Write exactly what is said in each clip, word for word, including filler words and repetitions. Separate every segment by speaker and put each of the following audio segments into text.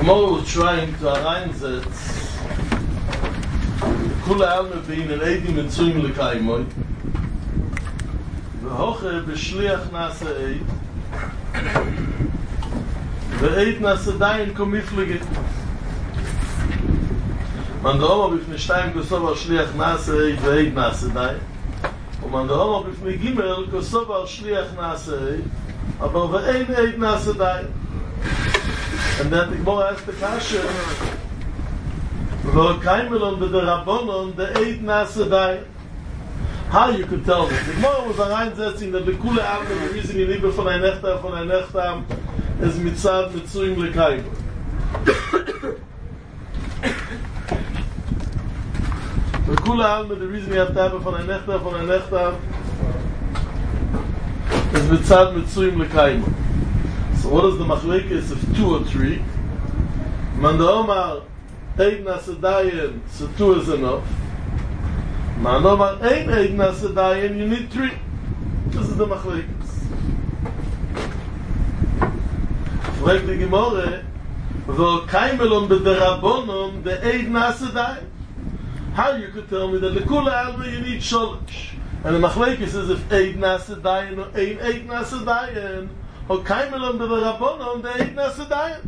Speaker 1: Gemara was trying to reinsetz Kula Alme bein el Eidim Mitzuyim L'Kaimoy V'hoche b'shliach nasa Eid V'Eid nasa dayin komiflige Man da Oma b'fnei shtayim kosov al shliach nasa Eid V'Eid nasa dayin ומן דרום בפני גימל כוסוב על שליח נעשה אבל ואין עד נעשה די and then the Gemara asks the question וכיימלון בדרבונון דעד נעשה די how you could tell me the Gemara was reinsetzing that the kule Alme the reason you need von ein Nechtam von ein Nechtam is mitzad mitzuyim l'kaimon the kule Alme the reason you have to have von ein Nechtam von ein Nechtam is mitzad mitzuyim l'kaimon. So what is the machlekes of two or three? Man da Omar Eid nasa dayin, so two is enough. Man da Omar ein Eid nasa dayin, you need three. This is the machlekes. Frag the Gemara, Vo kaimelon b'derabonon de Eid nasa dayin. How you could tell me that the kula alma you need sholosh? And the machlekes is if Eid nasa dayin or ein Eid nasa dayin. O kaimelon b'derabonon de Eid nasa dayin.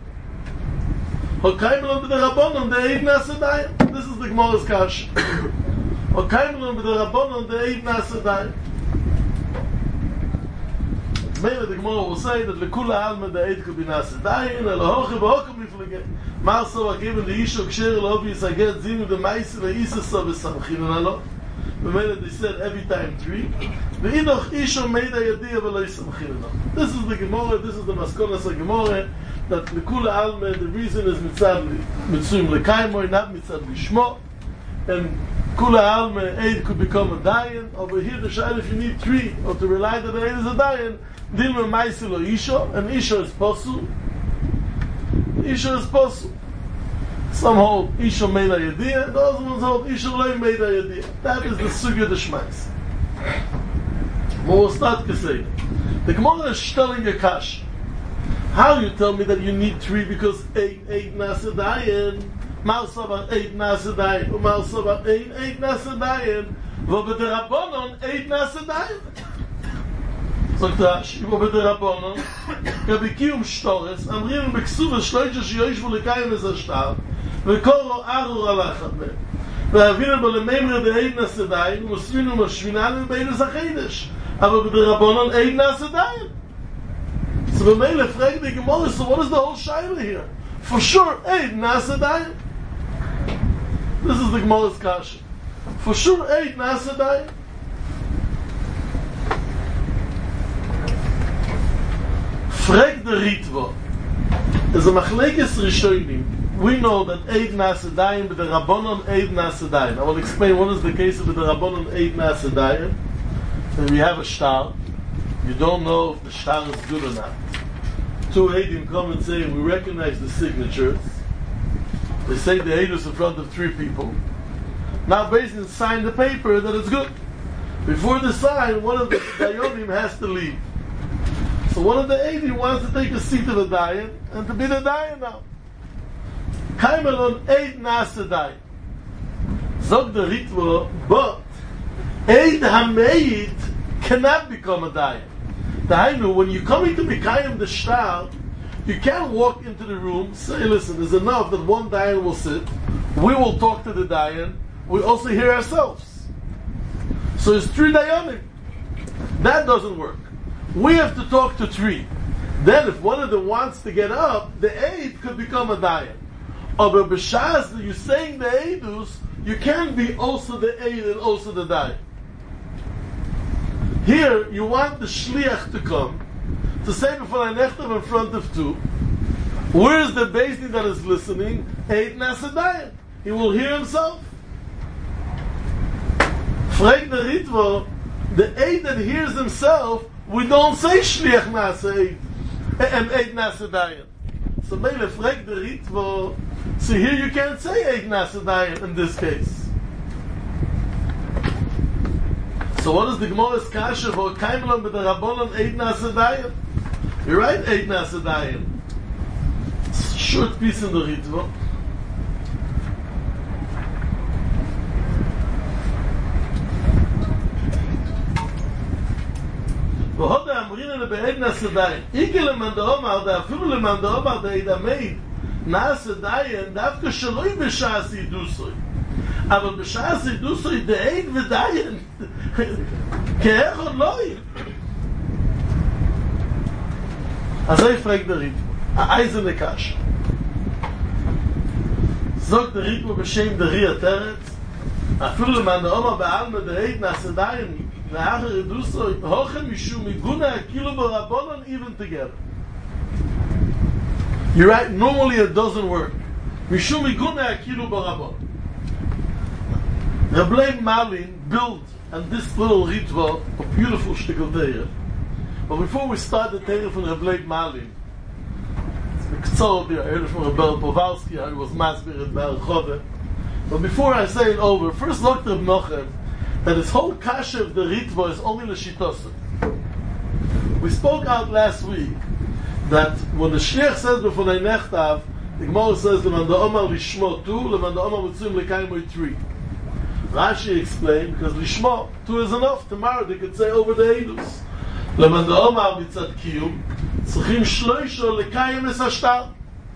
Speaker 1: O kaimelon b'derabonon de Eid nasa dayin. This is the Gemara's kash. O kaimelon b'derabonon de Eid nasa dayin. Maybe the Gemara will say that lekula alma de Eid could be nasa dayin. Elo hoche b'hokem miflege. Marso akiven de isho ksher lo v'yisaget zinu de maisi le'isasa v'samchinen alo. Maybe they said every time three. This is the Gemara, this is the Maskonas of Gemara, that the Kula Alme, the reason is Mitzad Mitzuyim L'Kaimoy, not Mitzad Lishmo, and Kula Alme, Eid could become a Dayan. Over here, the Shayla, if you need three, or to rely that the Eid is a Dayan, Dilma Maisi Lo Isho, and Isho is Posul. Isho is Posul. Some hold Isho made a Yediyah, those ones hold Isho Lo made a Yediyah. That is the Sugya de Shmais. But we'll start to say the Gemara is telling a kash. How you tell me that you need three because eight eight nasadayin, Malsava eight nasadayin, Malsava eight eight nasadayin, Vobederabonon eight nasadayin. So Rashi, Vobederabonon, Kabikiyum Shtores, Amrim Beksuva Shloisha Shiyosh Vulikayim Ezashtar, Vekoro Arur Alachat. ואבינו בו לממר דעיד נסדיים ומוספינו משמיננו בעיד הסחידש אבל בדרבונון עיד נסדיים. So במילא פרק the Gemara, so what is the whole shaila here? For sure עיד נסדיים. This is the Gemara's kasha. For sure עיד נסדיים. Frag the Ritva is a machlekes rishonim. We know that Eid Nasadayim but the Rabbanon Eid Nasadayim. I will explain what is the case of the Rabbanon Eid Nasadayim. When we have a shtar, you don't know if the shtar is good or not. Two Eidim come and say, we recognize the signatures. They say the Eid is in front of three people. Now basically sign the paper that it's good. Before the sign, one of the Dayanim has to leave. So one of the Eidim wants to take a seat of the Dayan and to be the Dayan now. Kaimelon Eid Nasadai. Zog the Ritva, but Eid Hameid cannot become a Dayan. Dainu, when you're coming to Mikayim the Shtar, you can't walk into the room, say, listen, there's enough that one Dayan will sit, we will talk to the Dayan, we also hear ourselves. So it's three Dayanim. That doesn't work. We have to talk to three. Then if one of them wants to get up, the Eid could become a Dayan. But b'shas you're saying the Eidus, you can't be also the Eid and also the Dayan. Here, you want the Shliach to come, to say before I nechtav in front of two. Where is the Beis that is listening? Eid Nasadayan. He will hear himself. Frag the Ritva, the Eid that hears himself, we don't say Shliach Nasa Eid, and Eid Nasadayan. So Mele frag the Ritva, so here you can't say Eid Nasadayan in this case. So what is the Gemara's kasha for Kaimelon with the Rabbanon Eid Nasadayan? You're right, Eid Nasadayan. short piece in the Ritva. והוד האמרינן לבעד נעשה דיין. איגה למאן דאמר, דה אפילו למאן דאמר דה עדה מייד, נעשה דיין, דווקא שלא היא בשעס ידוסוי. אבל בשעס ידוסוי דה עד ודיין, כאיך עוד לא היא. אז זה יפרק דה ריתמו. האייזן לקש. זוג דה ריתמו בשם דה רי התרץ, אפילו למאן דאמר בעלמה דה עד נעשה דיין, לאחר ידוסו, הוכן משום מגונה כאילו ברבונן even together. You're right, normally it doesn't work. משום מגונה כאילו ברבונן. Rabbi Malin built and this little ritva, a beautiful shtickle Teirah. But before we start the Teirah from Rabbi Malin, it's a ktsor there, I heard it from Rabbi Povalsky, how he was masbir at Bar Chove. But before I say it over, first look at Reb Nochem, that his whole kasha of the ritva is only l'shitose. We spoke out last week that when the shliach says before the nechtav, the Gemara says leman da'omar lishmo two, leman da'omar mitzuyim lekaimoy three. Rashi explained because lishmo two is enough. Tomorrow they could say over the edus. Leman da'omar mitzad kiyum tzrichim shloisho lekayim es hashtar.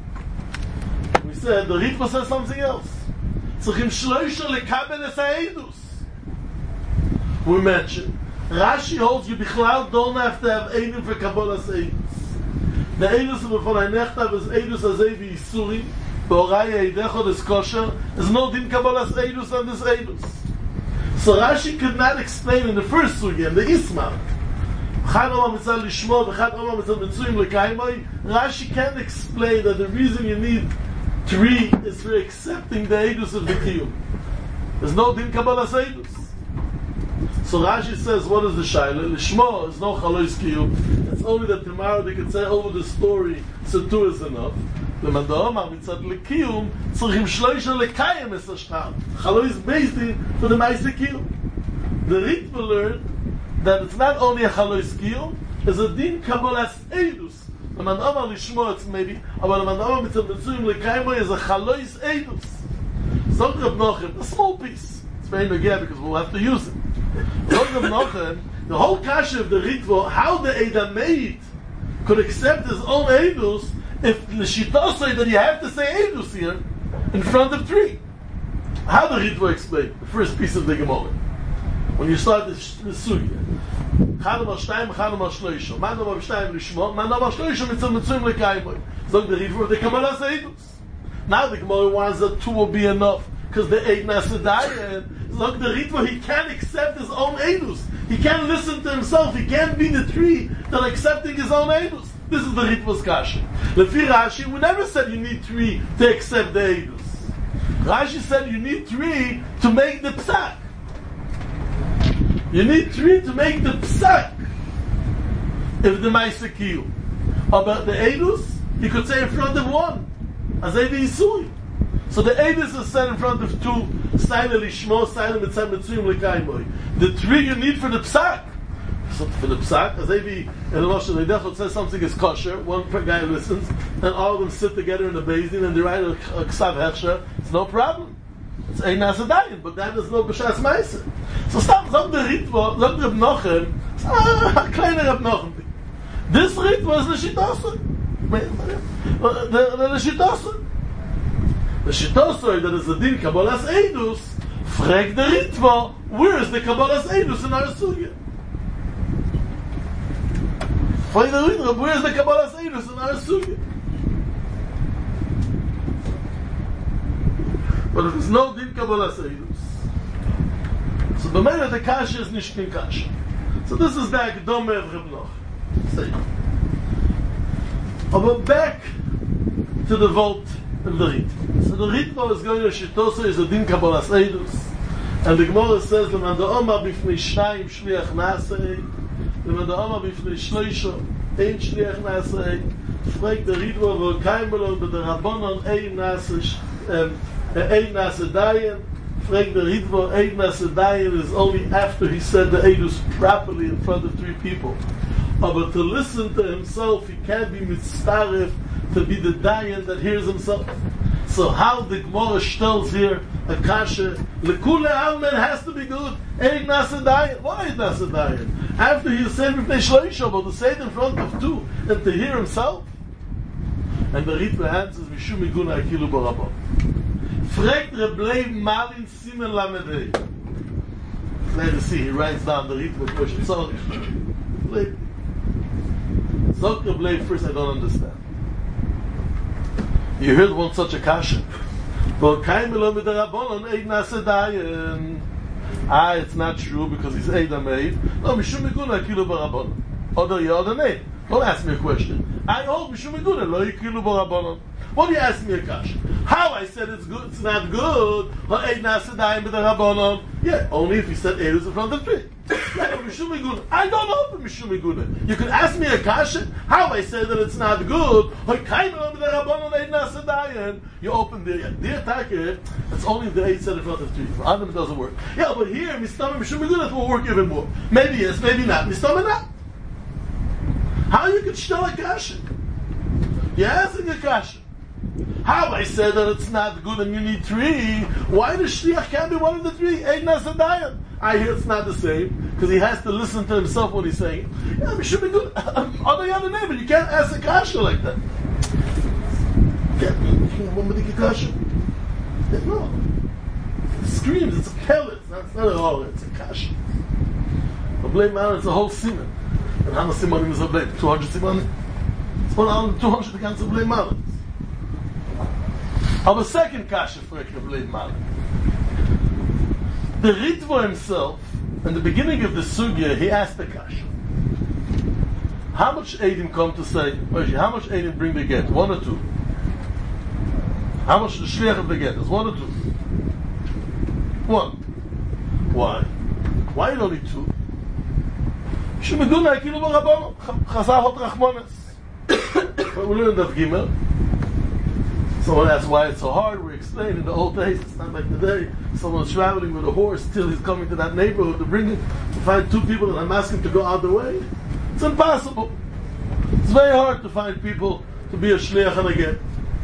Speaker 1: We said the ritva says something else. Tzrichim shloisho lekabel es ha'edus. We mentioned Rashi holds you bichlal don't have to have Eidim for Kabbalas Eidus. The Eidus of the Fonai Nechtav is Eidus Azevi Yisuri, Be'oraya Eidechot is kosher, there's no din Kabbalas Eidus on this Eidus. So Rashi could not explain in the first sugya, in the Isma, Chad Omar Mitzal Lishmo, Chad Omar Mitzal Mitzuyim Lekaimoi, Rashi can't explain that the reason you need three is for accepting the Eidus of the Kiyum. There's no din Kabbalas Eidus. So Rashi says, what is the shaila? Lishmo is no chalois kiyum. It's only that tomorrow they can say over the story, so two is enough. Leman da'omar mitzad lekiyum, tzrichim shloisha lekayim es hashtar. Chalois based for the ma'aseh kiyum. The Ritva learned that it's not only a chalois kiyum, it's a din kabbalas eidus. Leman da'omar lishmo, it's maybe, but leman da'omar mitzad mitzuyim lekayim is a chalois eidus. Zog Reb Nochem, a small piece. It's very negea because we'll have to use it. The whole kasha of the Ritva, how the Eida made could accept his own Eidus if the Shita say that you have to say Eidus here in front of three. How the Ritva explained the first piece of the Gemara. When you start the Sugya. Chadam al-Shtayim, Chadam al-Shloisho. Man am al-Shtayim Lishmo, Man am al-Shloisho mitzvah mitzvah lekaimoy. So the Ritva of the Kabbalas Eidus. Now the Gemara wants that two will be enough because the Eid Nasadai. Look, the Ritva, he can't accept his own Eidus. He can't listen to himself. He can't be the three that are accepting his own Eidus. This is the Ritva's kasha. Lefi Rashi, we never said you need three to accept the Eidus. Rashi said you need three to make the psak. You need three to make the psak. If the Ma'aseh Kiyum. About the Eidus, he could say in front of one. Azevi Yisui. So the Eidus is said in front of two. Silent Lishmo, silent Mitzad Mitzuyim Lekaimoy. The three you need for the psak. So for the psak, as maybe in the Rosh Hashanah says something is kosher, one guy listens, and all of them sit together in the Bezdin and they write a Ksav Hechsher, it's no problem. It's Ein Nasadayin, but that is no B'shas Meiser. So stop, zog the Ritva, zog Reb Nochem, ah, kleiner Reb Nochem. This Ritva is the Shitose. The Shitose. The Shitosoi that is the din Kabbalas Eidus, frag the Ritva, where is the Kabbalas Eidus in our Sugya? Frag the Ritva, where is the Kabbalas Eidus in our Sugya? But if there's no din Kabbalas Eidus, so the man of the Kasha is Nishkin Kasha. So this is the Akdome of Reb Nochem. But back to the vault of the Ritva. So the Ritva is going to Shitosa is a din Kabbalas Eidus. And the Gemara says, Leman da'omar b'fnei shnayim shliach na'asei, Leman da'omar b'fnei shloisho ein shliach na'asei, fragt the Ritva v'olkaim belon b'der Rabbanon ein na'asei, ein na'asei dayan, fragt the Ritva ein na'asei dayan is only after he said the Eidus properly in front of three people. But to listen to himself, he can't be mitzaref to be the dayan that hears himself. So how the Gemara tells here a kasha lekule almen has to be good. Eid nasa dayan. Why is nasa dayan? After he said b'fnei shloisha, but to say it in front of two and to hear himself. And the Ritva answers mishum iguna akilu barabon. Fregt Reblei Malin Simen Lamedei. Let us see. He writes down the Ritva question. So, Zok Reblei first I don't understand. You heard one such a kasha. But Kaimelo with the Rabbanon Eid Nasa Dayan. Ah, it's not true because he's Eid Ameid. No, Mishum Iguna Akilu Barabon. Other Yod and Eid. Don't ask me a question. I hold Mishum Iguna Lo Ikilu Barabon. What do you ask me a kasha? How I said it's good, it's not good. Yeah, only if you said Eid is in front of three. I don't know for Mishum. You can ask me a kasha. How I say that it's not good. You open the the attacker. It's only the Eid said in front of three. For Adam it doesn't work. Yeah, but here Mishum Mishum will work even more. Maybe yes, maybe not. Mishum not. How you can still a kasha? You're asking a kasha. How I said that it's not good and you need three, why the shliach can't be one of the three? Eid nasa dayan. I hear it's not the same, because he has to listen to himself when he's saying it. Yeah, it should be good. Other other name, but you can't ask a kasha like that. Can't one with the kasha. No. It screams, it's a pellet. It's not, it's not at all, it's a kasha. A blame man, it's a whole simon. And how much simonim is a blame? two hundred simonim? It's one out of two hundred against a blame man. Of a second kasha for a Kabbalah Malik. The Ritva himself, in the beginning of the sugya, he asked the kasha. How much Eidim come to say, how much Eidim bring the get? One or two? How much the shliach of the get is? One or two? One. Why? Why only two? Shemeduna Akilu Barabon, Chazal Hot Rachmanes. We learned of Gimel. Someone asks why it's so hard. We explain in the old days, it's not like today. Someone's traveling with a horse till he's coming to that neighborhood to bring him, to find two people and I'm asking to go out the way. It's impossible. It's very hard to find people to be a shliach and a get.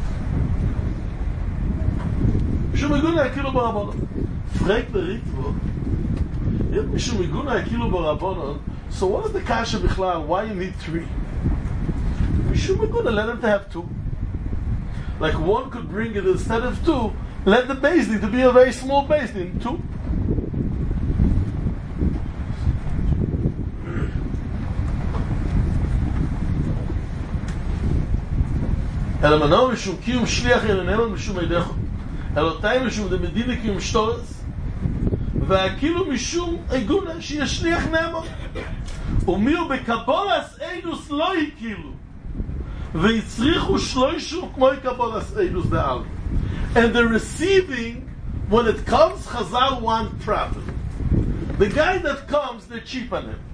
Speaker 1: Shumiguna Akilu Barabonon. Frek the Ritva. Shumiguna Akilu Barabonon. So what is the kasha bichlal? Why you need three? Shumiguna, let him to have two. Like one could bring it instead of two, let the Beis Din to be a very small Beis Din, two. אלא מנוע משום קיום שליח איננו משום ידיך, אלותי משום דמדינה קיום שטורס, והכאילו משום עיגונה שיהיה שליח נאמן. ומיהו בקבולס אינוס לא הכאילו. ויצריכו שלוישו כמו קבולס אינוס דאל. And the receiving, when it comes, Chazal want profit. The guy that comes, they're cheap on him.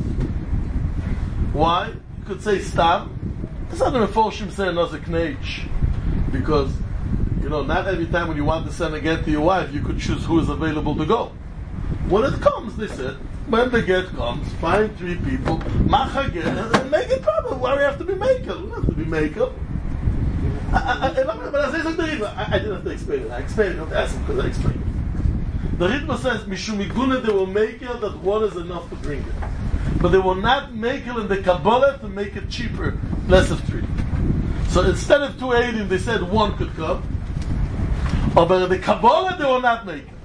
Speaker 1: Why? You could say stam. It's not going to force him to say another knech. Because, you know, not every time when you want to send a get to your wife, you could choose who is available to go. When it comes, they said, when the get comes, find three people, macha get, and make it proper. Why do we have to be makel? We don't have to be makel. I, I, I, but I say something, I, I didn't have to explain it. I explained it, don't ask him because I explained it. The Ritva says, Mishum Iguna, they will make it that one is enough to bring it. But they will not make it in the Kabbalah to make it cheaper, less of three. So instead of two eighty, they said one could come. But in the Kabbalah, they will not make it.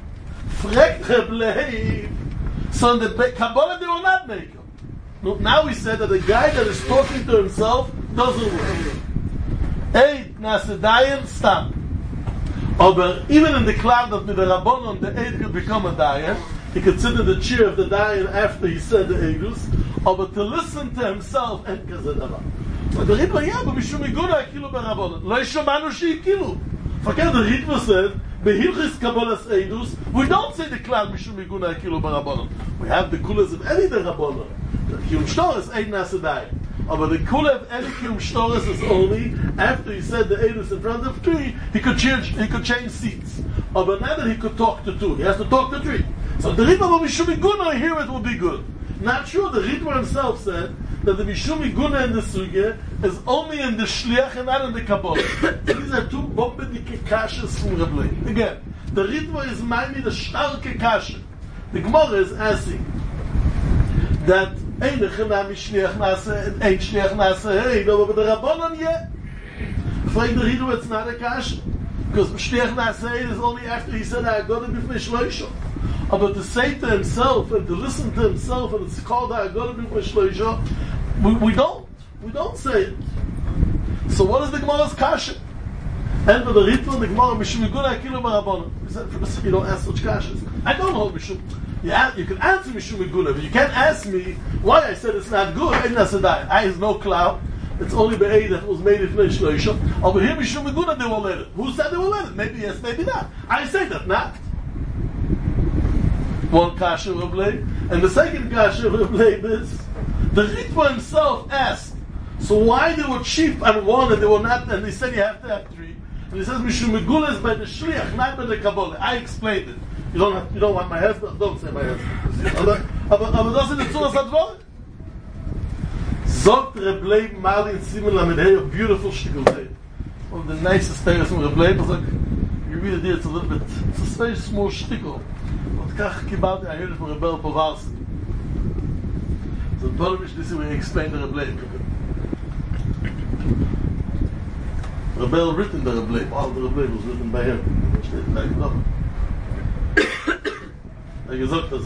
Speaker 1: So in the Kabbalah, they will not make it. Now we said that the guy that is talking to himself doesn't work. Eid Nasadayan, stop. But even in the cloud of the Rabbanon, the Eid could become a Dayan. He could sit in the chair of the Dayan after he said the Eidus. But to listen to himself, and Kazadava. But the Ritva, yeah, but Mishum Iguna Akilu Barabbanon. Lo Yishomanu She'ikilu. Forget the Ritva said, Behilchis Kabbalas Eidus, we don't say the cloud Mishum Iguna Akilu Barabbanon. We have the kulas of any the Rabbanon. The Kiyum Shtor is Eid Nasadayan. But the kula of any Kiyum Shtoris is only after he said the Eidus in front of three, he could change he could change seats. But now that he could talk to two, he has to talk to three. So the Ritva will be should be good or here it will be good. Not sure. The Ritva himself said that the Mishum Iguna in the Sugya is only in the Shliach and not in the Kabbalah. These are two bombardike kashas from Reb Leib. Again, the Ritva is Maimi, the Shtarke kasha. The Gemara is asking that Ein Echanami Shliach Nasa, Ein Shliach Nasa, Hey, no, but the Rabbanon yet. Find the Ritva, it's not a kasha. Because Shliach Nasa is only after he said, I got to be Shloisho. But to say to himself and to listen to himself, and it's called I got to be Shloisho, we, we don't. We don't say it. So what is the Gemara's kasha? And for the Ritva, the Gemara, Mishum Iguna Akilu Barabbanon. He said, you don't ask such kashas. I don't hold Mishum. You, ask, you can answer Mishum Iguna, but you can't ask me why I said it's not good. I has no cloud. It's only Be'ed that was made in Shloisho. Over here, Mishum Iguna, they will let it. Who said they will let it? Maybe yes, maybe not. I say that, not. One kasha Reb Leib. And the second kasha Reb Leib is, the Ritva himself asked, so why they were cheap and one and they were not, and they said you have to have three. And he says, Mishum Iguna is by the Shliach, not by the Kabbalah. I explained it. You don't have, you don't want my husband? Don't say my husband. Aber das ist die Zuhas Advor. Zogt Reb Leib Mali in Simen Lamedhei, a beautiful shtickle day. One of the nicest things from Reb Leib. Like, you read it here, it's a little bit, it's a very small shtickle. But kach kibalti, I heard it from Rebel Povarski. So Dolomish, this is where he explained the Reb Leib. Rebel written the Reb Leib, all the Reb Leib was written by him. Steht gleich noch. Er gesagt das.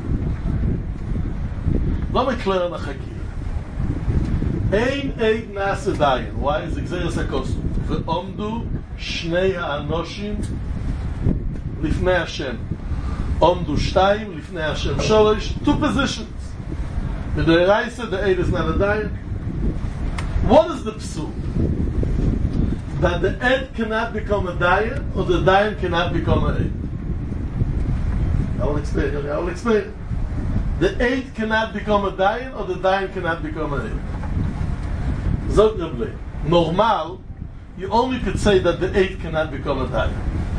Speaker 1: Lass mich klären nach Hakir. Ein Eid Nase Dayan. Why is Xeris HaKosu? Ve'omdu Shnei HaAnoshim Lifnei Hashem. Omdu Shtayim Lifnei Hashem. Shorish, two positions. The Deraisa, the Eid is not a Dayan. What is the psul? That the Eid cannot become a Dayan, or the Dayan cannot become an Eid. I will explain it. I will explain it. The Eid cannot become a Dayan, or the Dayan cannot become an Eid. Zog Reb Leib. Normal, you only could say that the Eid cannot become a Dayan.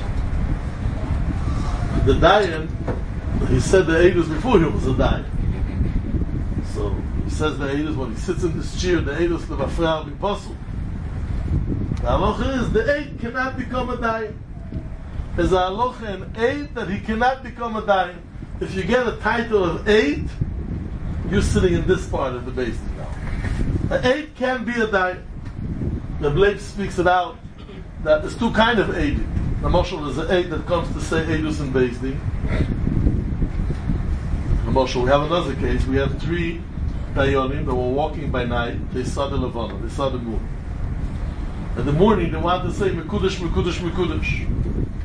Speaker 1: The Dayan, he said the Eid was before he was a Dayan. So he says the Eid is when he sits in this chair, the Eid is the Vafra B'Posel. The halacha is the Eid cannot become a Dayan. There's a halacha in Eid that he cannot become a Dayan. If you get a title of Eid, you're sitting in this part of the basin now. An Eid can be a Dayan. The Leib speaks it out that there's two kind of Eid. The Moshel is an Eid that comes to say Eidus and Bezdin. The Moshel, we have another case. We have three Dayanim that were walking by night. They saw the Levana, they saw the moon. In the morning, they want to say Mekudesh, Mekudesh, Mekudesh.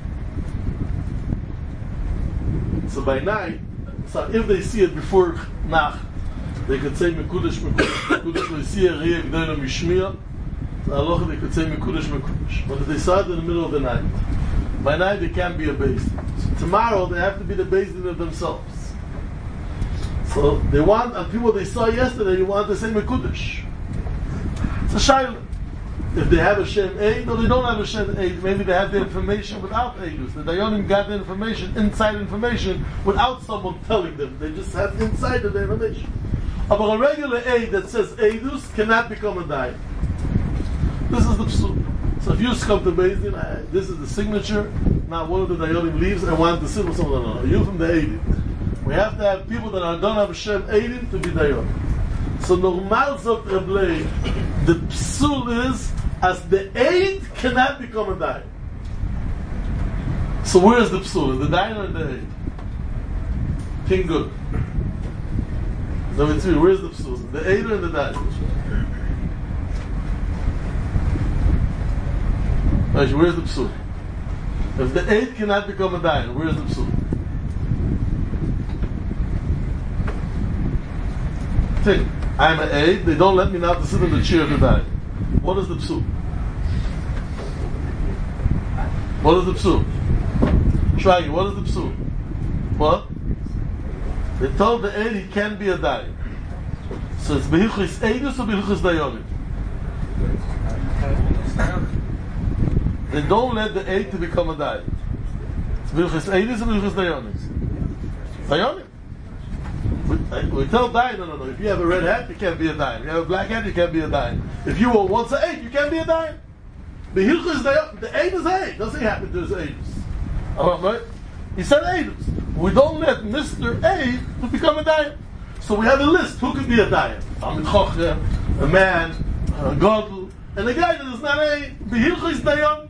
Speaker 1: So by night, so if they see it before Nacht, they could say Mekudesh, Mekudesh, Mekudesh. They see a Riyah G'dayna Mishmiyah. So Allah, they could say Mekudesh, Mekudesh. But if they saw it in the middle of the night, by night they can't be a Beis Din. So tomorrow they have to be the Beis Din of themselves. So they want, and people they saw yesterday, they want to say Mekudesh. It's a shayla. If they have a Shem Eid, or they don't have a Shem Eid, maybe they have the information without Eidus. The Dayanim got the information, inside information, without someone telling them. They just have inside the information. But a regular Eid that says Eidus cannot become a Dayan. This is the psul. So if you come to Beis Din, uh, this is the signature. Now one of the Dayanim leaves and wants to sit with someone. No, no, you from the Eidin. We have to have people that are, don't have a Shem Eidin to be Dayanim. So normal zok Reb Leib, the psul is as the Eid cannot become a Dayan. So where is the psul? The Dayan or the Eid? King good. Number three, where is the psul? The Eid or the Dayan? Right, where is the psul? If the Eid cannot become a Dayan, where is the psul? Think. I'm an Eid, they don't let me now to sit in the chair of the Dayan. What is the psul? What is the psul? Shragi, what is the psul? What? They told the Eid he can't be a Dayan. So it's Behichus Eidus or Behichus Dayanim? They don't let the Eid to become a Dayan. It's Behichus Eidus or Behichus Dayanim? Dayanim. We tell Dayan, no, no, no. If you have a red hat, you can't be a Dayan. If you have a black hat, you can't be a Dayan. If you were once an eight, you can't be a Dayan. The Hilchah is Dayan. The eight is eight. Doesn't happen to his eights. Right? He said eight. We don't let Mister Eight to become a Dayan. So we have a list. Who could be a Dayan? Talmid Chochem, a man, a Gadol, and a guy that is not a. The Hilchah is Dayan.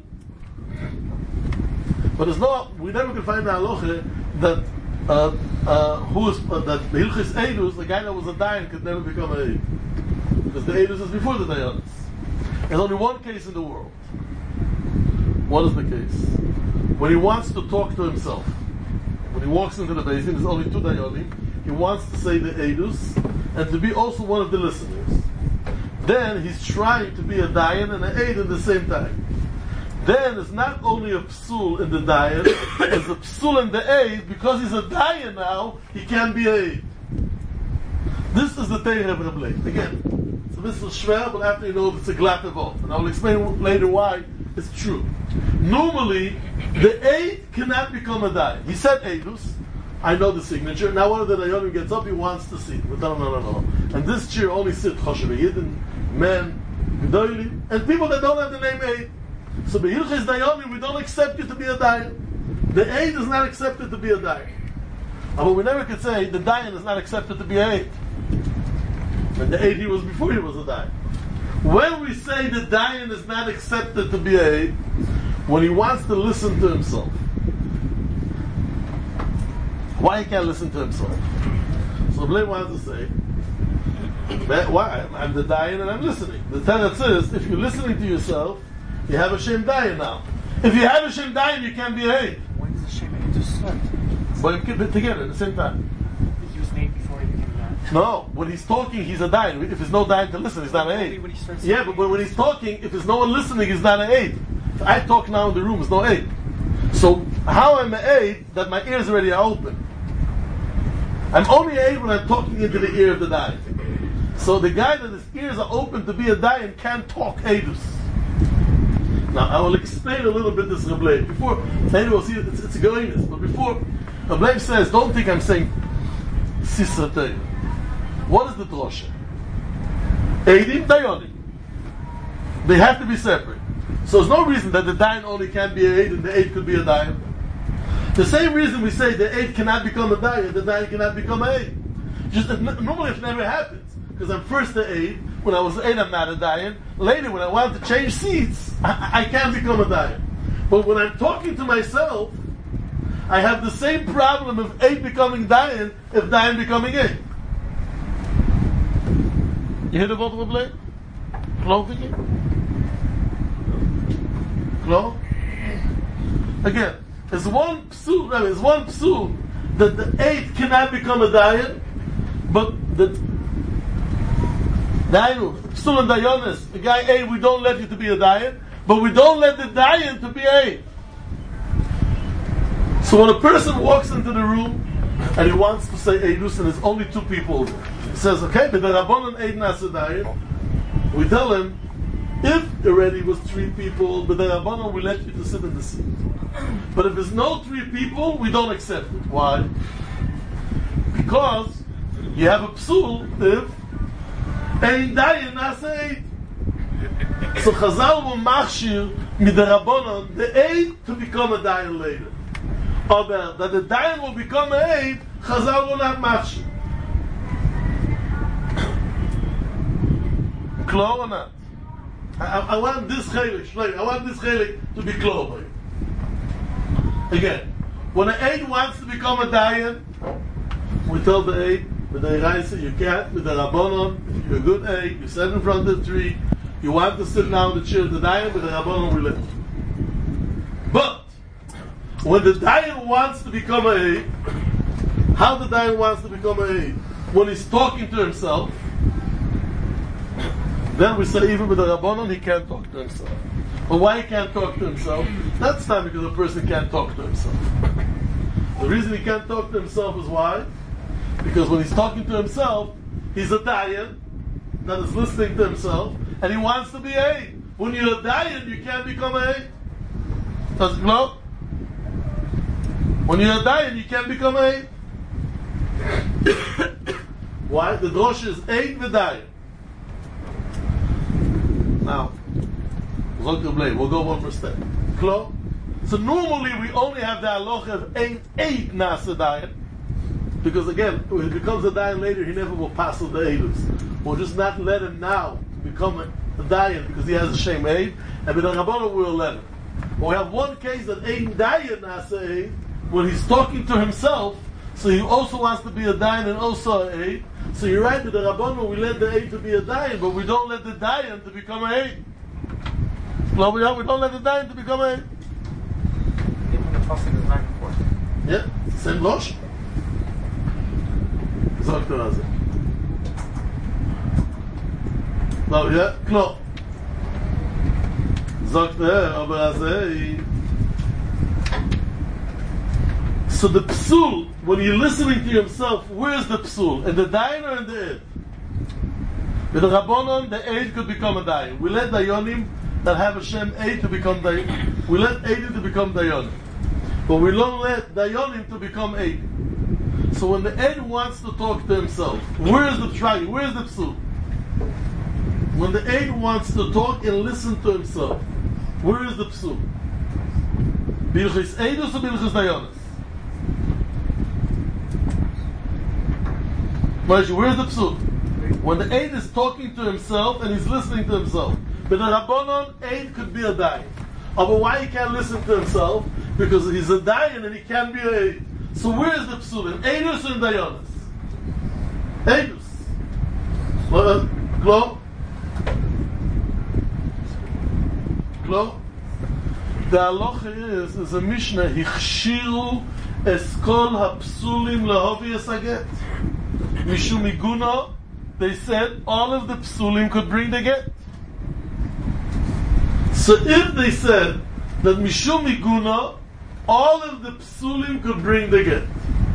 Speaker 1: But there's no. We never can find the halacha that. Uh, uh, who is uh, that the Hilchis Eidus, the guy that was a Dayan, could never become an Eid. Because the Eidus is before the Dayanis. There's only one case in the world. What is the case? When he wants to talk to himself. When he walks into the basin, there's only two Dayanim. He wants to say the Eidus and to be also one of the listeners. Then he's trying to be a Dayan and an Eid at the same time. Then it's not only a psul in the Dayan, it's a psul in the Eid, because he's a Dayan now, he can be Eid. This is the Teir of Reb Leib. Again, it's a little schwer, but after you know it's a glatt evot. And I will explain later why it's true. Normally, the Eid cannot become a Dayan. He said Eidus, I know the signature. Now one of the Dayanim gets up, he wants to see. But no, no, no, no. And this chair only sit Choshev Yidden, men, Gedolim, and people that don't have the name Eid. So the Hilchis Dayanim, we don't accept you to be a Dayan. The Eid is not accepted to be a Dayan. But we never could say the Dayan is not accepted to be a Eid. And the Eid he was before he was a Dayan. When we say the Dayan is not accepted to be a Eid, when he wants to listen to himself. Why he can't listen to himself? So Blay wants to say, why? I'm the Dayan and I'm listening. The tenet is, if you're listening to yourself, you have a Shem Dayan now. If you have a Shem Dayan, you can't be a Eid.
Speaker 2: When does the Shem Dayan start?
Speaker 1: But you keep it together at the same time.
Speaker 2: He was made before he became a Dayan.
Speaker 1: No, when he's talking, he's a Dayan. If there's no Dayan to listen, he's not an Eid. Yeah, but when he's talking, if there's no one listening, he's not an Eid. If I talk now in the room, it's no Eid. So how am I an Eid that my ears already are open? I'm only an Eid when I'm talking into the ear of the Dayan. So the guy that his ears are open to be a Dayan can't talk Eidus. Now, I will explain a little bit this Reb Leib. Before, later we'll see it's, it's a goiness, but before, Reb Leib says, don't think I'm saying Sisra Teir. What is the drosha? Eidim, Dayanim. They have to be separate. So there's no reason that the Dayan only can be an Eid and the Eid could be a Dayan. The same reason we say the Eid cannot become a Dayan, the Dayan cannot become an Eid. Just, normally it never happens. Because I'm first the Eid, when I was Eid I'm not a Dayan. Later when I want to change seats, I, I can't become a Dayan. But when I'm talking to myself, I have the same problem of Eid becoming Dayan, if Dayan becoming Eid. You hear the word Reb Leib? Klo thinking? Klo? Again, there's one psul, there's one psul that the Eid cannot become a Dayan, but the Dayan, psul and Dayanis, the guy Eid, we don't let you to be a Dayan, but we don't let the Dayan to be Eid. So when a person walks into the room and he wants to say Eidus and there's only two people, he says, okay, but the Rabbanon Eid Nasa Dayan, we tell him, if already was three people, but the Rabbanon we let you to sit in the seat. But if there's no three people, we don't accept it. Why? Because you have a psul if Ein Dayan Nasa Eid. So Chazal will machshir mid the Rabbanon the Eid to become a Dayan later. Or that the Dayan will become an Eid, Chazal will not machshir. Klo or not? I, I want this chelik, I want this chelik to be klo. Again, when an Eid wants to become a Dayan, we tell the Eid, with the Eiraisa, you can't, with the Rabbanon, if you're a good Eid, you sit in front of the tree, you want to sit down in the chair of the Dayan, with the Rabbanon we let you. But, when the Dayan wants to become an Eid, how the Dayan wants to become an Eid? When he's talking to himself, then we say even with the Rabbanon he can't talk to himself. But why he can't talk to himself? That's not because a person can't talk to himself. The reason he can't talk to himself is why? Because when he's talking to himself, he's a Dayan that is listening to himself, and he wants to be Eid. When you're a Dayan, you can't become an Eid. Does it know? When you're a Dayan, you can't become an Eid. Why? The drosh is Eid V'dayan. Now, we'll go one more step. Klo. So normally we only have the halacha of Ein Eid Nasa Dayan. Because again, when he becomes a Dayan later, he never will pass the Eidus. We'll just not let him now become a, a Dayan because he has a Shem Eid. And with the Rabbanu we'll let him. But we have one case that Ein Dayan Nasa Eid, when he's talking to himself, so he also wants to be a Dayan and also a Eid. So you're right, with the Rabbanu we let the Eid to be a Dayan, but we don't let the Dayan to become a Eid. No, we don't, we don't let the Dayan to become a Eid.
Speaker 2: Even the tossing is back and forth.
Speaker 1: Yeah, same Rosh. Sagt er also. No, ja, klar. Sagt er, aber also, so the psul, when you're listening to yourself, where's the psul? In the dayan or in the Eid? With the Rabbanon, the Eid could become a dayan. We let dayanim that have a Shem Eid to become dayan. We let Eidim to become dayanim. But we don't let dayanim to become Eid. So when the Eid wants to talk to himself, where is the try? Where is the psul? When the Eid wants to talk and listen to himself, where is the psul? Bilchis Eidus or Bilchis Dayanis? Where is the psul? When the Eid is talking to himself and he's listening to himself. But the Rabbanon, Eid could be a dayan. But why he can't listen to himself? Because he's a dayan and he can't be a Eid. So where is the psul? In Eidus or in Dayanis? Eidus. Well, Klo? Klo? The halacha is, is a Mishnah, Hichshiru es kol ha-psulim lehovi es-haget. Mishum Iguna, they said all of the psulim could bring the get. So if they said that Mishum Iguna, all of the psulim could bring the get.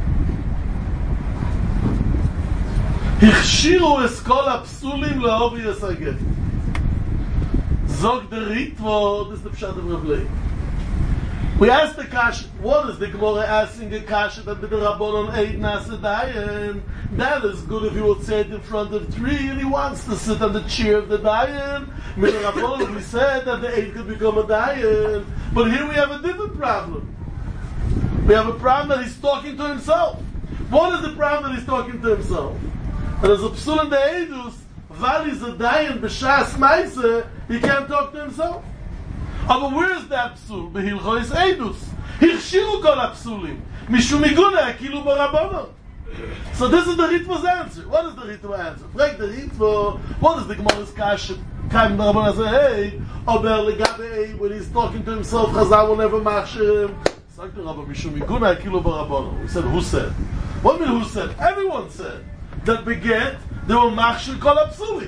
Speaker 1: Hichshiru es kol ha-psulim lehovi es-haget. Zog the Ritvo, this is the Pshat of Rav Leib. We asked the Kasha, what is the Gemara asking the Kasha that the Rabbanon Eid Nasa Dayan? That is good if he would say it in front of three and he wants to sit on the chair of the Dayan. With the Rabbanon we said that the Eid could become a Dayan. But here we have a different problem. We have a problem that he's talking to himself. What is the problem that he's talking to himself? And there's a psul in the Eidus, while he's a Dayan b'shas ma'aseh, he can't talk to himself. But where is that psul? Behilchos Eidus. Hichshiru kol ha-psulim. Mishum iguna akilu b'Rabbanon. So this is the Ritva's answer. What is the Ritva answer? Frag the Ritva, what is the Gemara's Kasha? Kaim the Rabbanon say, hey, Ober legabe, when he's talking to himself, Chazal will never machshir him. Sagt the Rabba, Mishum iguna akilu b'Rabbanon. We said, who said? What mean who said? Everyone said that beget, they were machshir kol ha-psulim.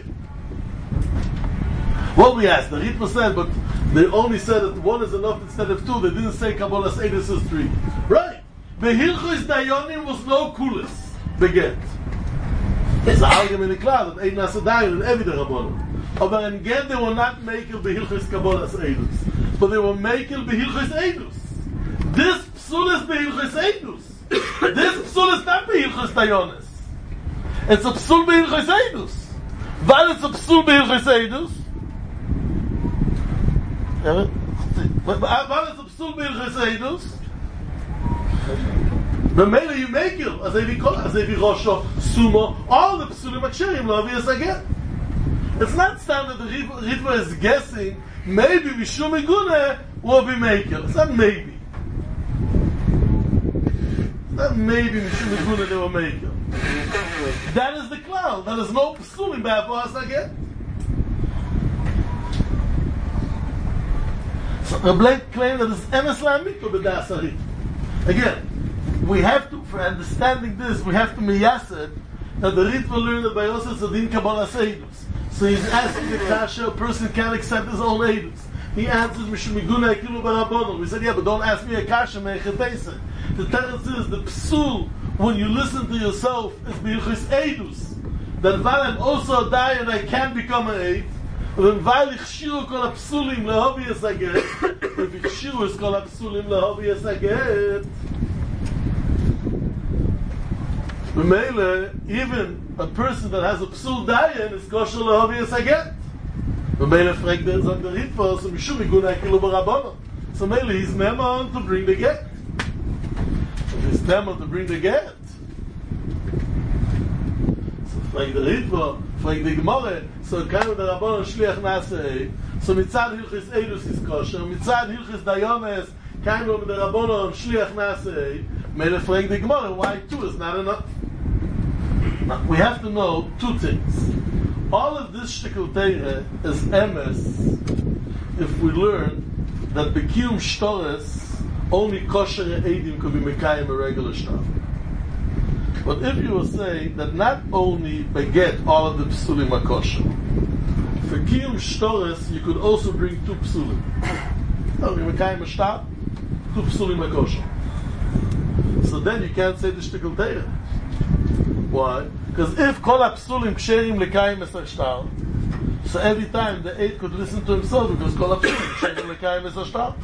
Speaker 1: What we asked, the Ritva said, but they only said that one is enough instead of two. They didn't say Kabbalas Eidus is three. Right. Behilchos Dayanim was no kulis. Beget. It's an argument in the cloud that Eid Nasa Dayan and Evid Rabbanon. But in Get they were not making Behilchos Kabbalas Eidus. But they were making Behilchos Eidus. This psul is Behilchos Eidus. This psul is not Behilchos Dayanis. It's a psul Behilchos Eidus. While it's a psul Behilchos Eidus, but what is the psul b'ilchos Eidus? The mele you make it as if you call as if you rosho sumo all the psulim aksherim lo avi again. It's not standard the Ritva is guessing maybe Mishum Iguna will be maker. It's not maybe. It's not maybe Mishum Iguna they will maker. That is the cloud. There is no psulim bad for us again. So Rabbi claimed that it's emes la'amiko b'das harit. Again, we have to, for understanding this, we have to miyased that the Ritva learned that by Yosef Zadin Kabbalas Eidus. So he's asking the Kasha, a person can't accept his own Eidus. He answers, Mishum Iguna Akilu B'Rabbanon. We said, yeah, but don't ask me a Kasha, Me'echetesa. The teretz is, the psul, when you listen to yourself, is B'Ilchos Eidus. That while I'm also a die and I can't become an Eid, when while Hichshiru kol ha-psulim lehovi es-haget, if Hichshiru is kol ha-psulim lehovi es-haget, B'meile, even a person that has a psul dayan is kosher lehovius again. But Mele fragt der sagt der Ritva, so mishum iguna kilu barabono. So Mele, he's memon to bring the get. He's memon to bring the get. So fragt der Ritva, fragt die Gemorre, so kaim der Rabbono shliach nasei, so mitzad hilchis eidus is kosher, mitzad hilchis dayones, kaim der Rabbono shliach nasei, Mele fragt die Gemorre, why two is not enough? Now, we have to know two things. All of this shtickle teire is emes if we learn that bekiyum shtores only kosher eidim could be mekayim a regular shtar. But if you will say that not only beget all of the psulim are kosher, for kiyum shtores you could also bring two psulim. Only mekayim a shtar, two psulim are kosher. So then you can't say the shtickle teire. Why? Because if kol hapsulim ksherim lekayim es hashtar, so every time the eight could listen to himself because kol hapsulim ksherim lekayim es hashtar.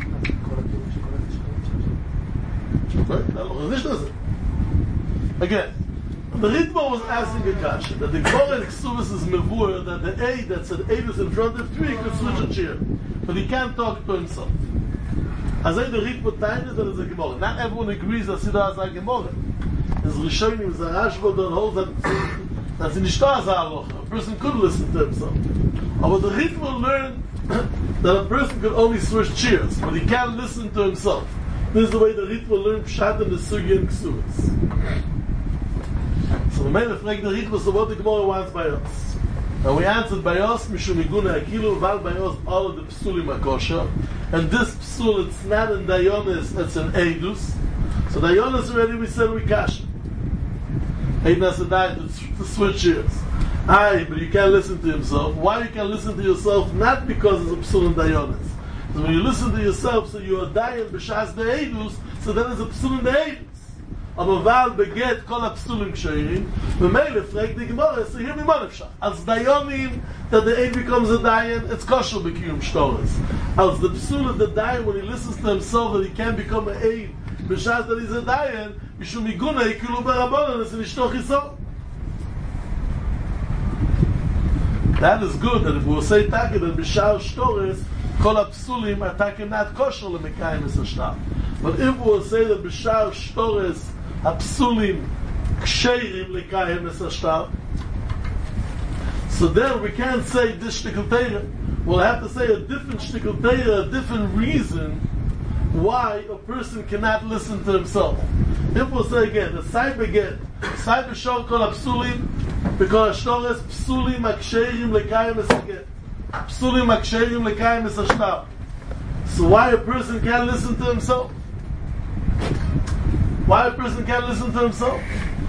Speaker 1: Right? Now, again, the Ritva was asking a kasha that the Gemara in Ksubis is mevur that the eight that said eight is in front of three could switch a chair, but he can't talk to himself. As I the Ritva time is that it's a Gemara. Not everyone agrees that Siddha is a Gemara. As Rishonim, the Rashba don't hold that that's in Ishtar Zahalocha. A person could listen to himself. But the Ritva learned that a person could only switch cheers, but he can't listen to himself. This is the way the Ritva learned Pshat and the Sugi and Ksubis. So the Melech fragt the Ritva, so what the Gemara wants by us? And we answered by us, Mishum Iguna Akilu, Val by us, all of the Psulim are kosher. And this Psul, it's not in Dayonis, it's in Eidus. So Dayonis already we said we kasher. Eidus has died to switch ears. Aye, but you can't listen to himself. Why you can listen to yourself? Not because it's a Psul in Dayonis. So when you listen to yourself, so you are dying b'shas the Eidus, so then it's a Psul in the Eidus. Aber Val beget kol hapsulim ksherim, v'meile fragt the Gemara, so here we manifsha. As Dayonim, that the Eid becomes a Dayan, it's kosher b'kiyum shtoras. As the Psul of the Dayan, when he listens to himself that he can become an Eid, b'shas that he's a Dayan, mishum iguna ikilu b'rabonon, it's an ishtoch yisod. That is good, that if we will say taki, that b'shar shtoras, kol hapsulim are taki not kosher l'mekayim es hashtar. But if we will say that b'shar shtoras, hapsulim ksherim lekayim es hashtar, so then we can't say this shtickle teira. We'll have to say a different shtickle teira, a different reason why a person cannot listen to himself. If we'll say again, the side again, side b'shar kol hapsulim, because shtoras psulim ksherim lekayim es hashtar, psulim ksherim lekayim es hashtar. So why a person can't listen to himself? Why a person can't listen to himself?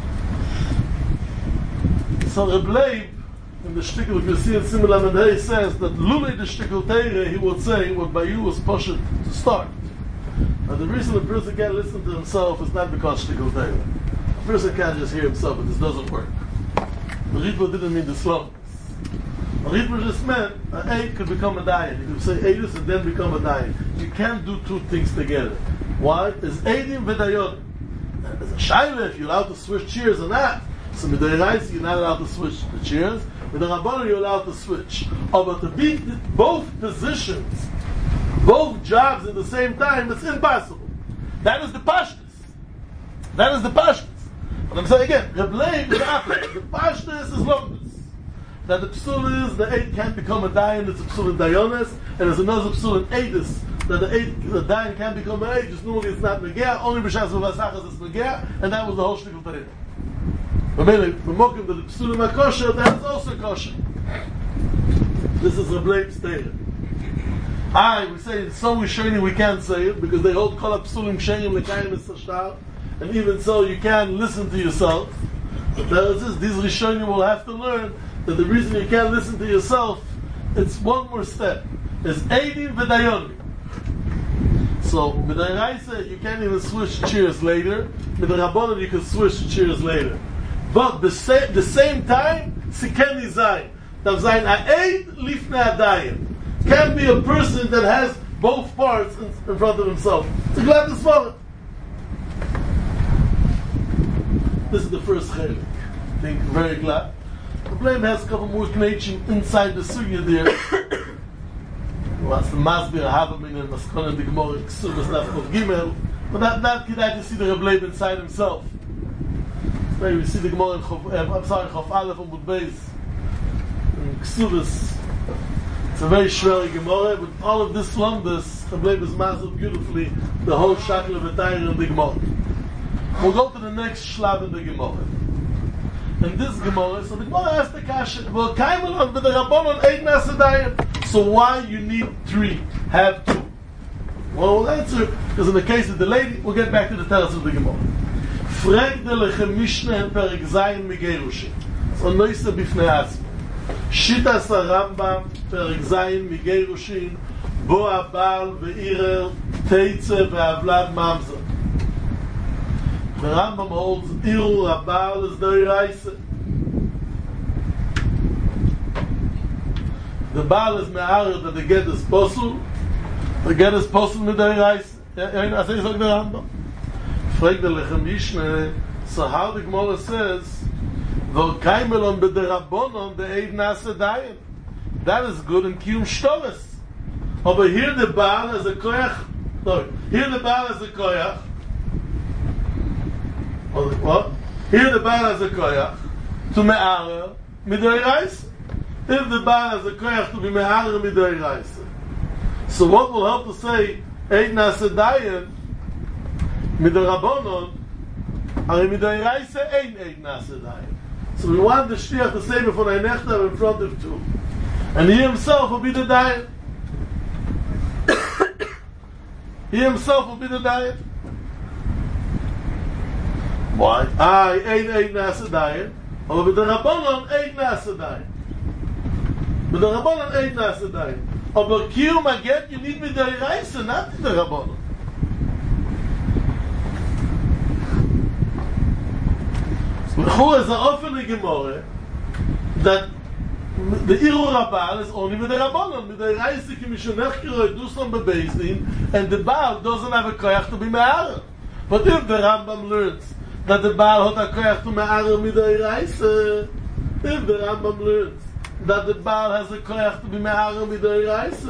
Speaker 1: So Reb Leib, in the shtickle, if you see in Simul Amedhei, says that Lulei the shtickle teire, he would say what by you was pushed to start. And the reason a person can't listen to himself is not because shtickle teire. A person can't just hear himself, but this doesn't work. The Ritva didn't mean the slums. The Ritva just meant an Eid could become a Dayan. You could say Eidus and then become a Dayan. You can't do two things together. Why? It's Eidim v'Dayonim. As a Shaila, if you're allowed to switch cheers or not. So with the Reis, you're not allowed to switch the cheers. With the Rabbanon, you're allowed to switch. Oh, but to be both positions, both jobs at the same time, it's impossible. That is the Pashtus. That is the Pashtus. But I'm saying again, Reb Leib is the opposite. The Pashtus is Lomdus. That the Psul is, the Eid can't become a Dayan, it's a Psul in Dayones, and there's another Psul in Eidus, that the Eid, the Dayan can't become an Eid, just normally it's not Megea, only B'shas V'vasachas it's Megea, and that was the whole shtickle teira. But maybe, for Mokim, that the Psulim are kosher, that is also kosher. This is Reb Leib's teira. I, we say, in some Rishonim we can't say it, because they hold Kol HaPsulim Ksherim Lekayim Es Hashtar, and even so, you can't listen to yourself. But there is this, these Rishonim will have to learn that the reason you can't listen to yourself, it's one more step. It's Eidim v'Dayonim. So, with the Reise, you can't even switch cheers later. With the Rabbanon, you can switch cheers later. But the same, the same time, Sikeni Zayin. Tav Zayin Ha'eid Lifnei Ha'Dayan. Can't be a person that has both parts in, in front of himself. It's a glad to swallow. This is the first chelik. think very glad. The blame has a couple more knetching inside the sugya there. What's the masbir havamin and maskana the gemara ksubas left of gimel, but that that could actually see the Rebbe inside himself. Maybe we see the gemara in Chof, uh, I'm sorry, Chof Aleph and Bud Beis ksubas. It's a very shveri gemara, but all of this lumdus the Rebbe is massive beautifully the whole shackle of the tire in the gemara. We'll go to the next shlav in the gemara. In this gemara, so the gemara asks the kasha, well, kaimelon with the rabbanon eight nasadayim. So why you need three? Have two. Well, we'll answer because in the case of the lady, we'll get back to the terrace of the gemara. Frag de lechem mishne en perek zayin migerushin. So noisa bifnei asma. Shitas Rambam perek zayin migerushin bo abal veirer teitze ve'avlad mamzer. The Rambam holds Iru Rabal is Deiraisa. The Baal is Me'arer that the get is Posel. The get is Posel with Deiraisa. I say so the Rambam. Frag the Lechem Yishne. So how the Gemara says, Vo Kaimelon b'derabonon de'eid nase dayin. That is good in Kiyum Shtoris. Over here the Baal has a koyach. Sorry. Here the Baal has a koyach. What? Here the Baal has a koyach to me'arer midei reise. If the Baal has a koyach to be me'arer midei reise. So what will help to say eight nasedayin midei rabbonon are midei reise ein eight nasedayin. So we want the shliach to say before ein nechta in front of two. And he himself will be the dayan. He himself will be the dayan. Why? I ain't eight nasadayim, or with the Rabbanon eight nasadayim. With the Rabbanon eight nasadayim. Or but Kiyum Aget, you need me the Reise, not the Rabbanon. Who is the often the Gemara that the Iru Rabal is only with the Rabbanon, with the Reise ki mishonech kiroi duson bebeizin, and the Baal doesn't have a koyach to be me'arer. But if the Rambam learns that the Baal had a koyach to me'arer midei reise, if the Rambam learns that the Baal has a koyach to be me'arer midei reise,